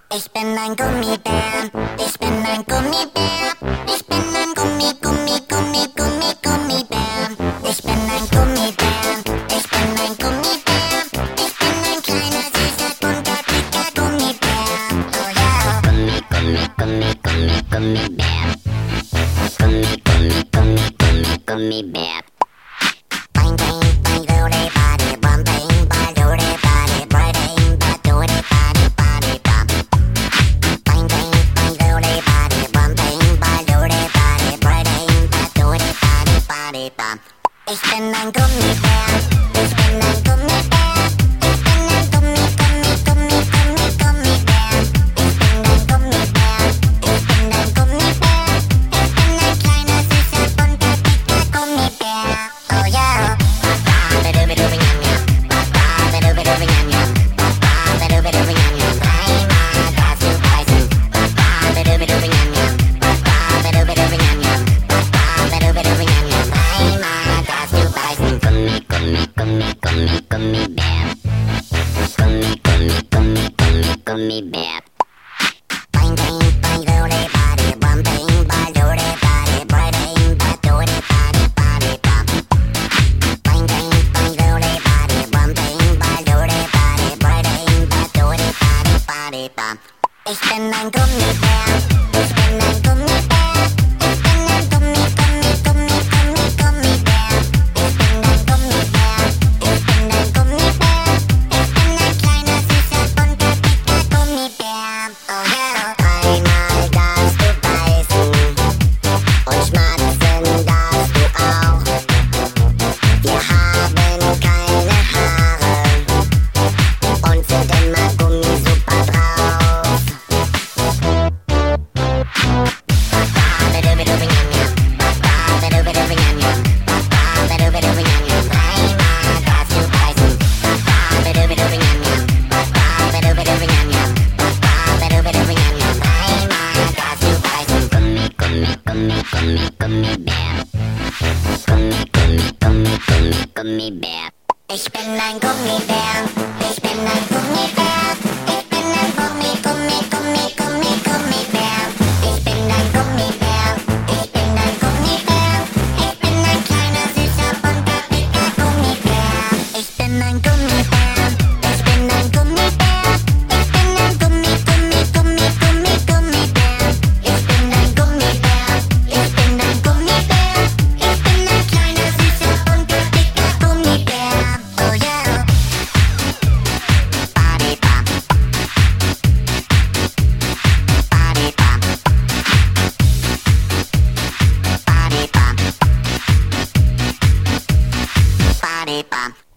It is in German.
Ich bin ein Gummibär, ich bin ein Gummibär, ich bin ein Gummibär. Ich bin ein Gummibär, ich bin ein Gummibär, ich bin ein kleiner, süßer, bunter, dicker Gummibär. Oh ja. Gummibär. Gummibär. Bang, bang, bang, doody, body, bum, bang, bang, doody, body, bang, bang, doody, body, body, bum. Bang, bang, bang, doody, body, bum, bang, bang, doody, body, bang, bang, doody, body, body, bum. Ich bin ein Gummibär, ich bin ein Gummibär, ich bin ein Gummibär. Ich bin ein Gummibär, ich bin ein Gummibär, ich bin ein kleiner, süßer, bunter, dicker Gummibär. Oh ja. Gummibär. Bang, bang, bang, doody, body, bum, bang, bang, doody, body, bang, bang, doody, body, body, bum. Bang, bang, bang, doody, body, bum, bang, bang, doody, body, bang, bang, doody, body, body, bum. Ich bin ein Gummibär, ich bin ein Gummibär, ich bin ein Gummibär. Ich bin ein Gummibär, ich bin ein Gummibär, ich bin ein kleiner, süßer, bunter, dicker Gummibär. Oh ja. Einmal darfst du beißen und schmatzen darfst du auch. Wir haben keine Haare und sind immer gummi-super drauf. Gummibär. Ich bin ein Gummibär, ich bin ein Gummibär, ich bin ein Gummibär. Ich bin ein Gummibär, ich bin ein Gummibär, ich bin ein kleiner, süßer, bunter, dicker Gummibär. Ich bin ein Gummibär, ich bin ein Gummibär, ich bin ein Gummibär. Ich bin ein Gummibär, ich bin ein Gummibär, ich bin ein kleiner, süßer, bunter, dicker Gummibär. Oh ja. Body bum. Body bum. Body bum. Body bum.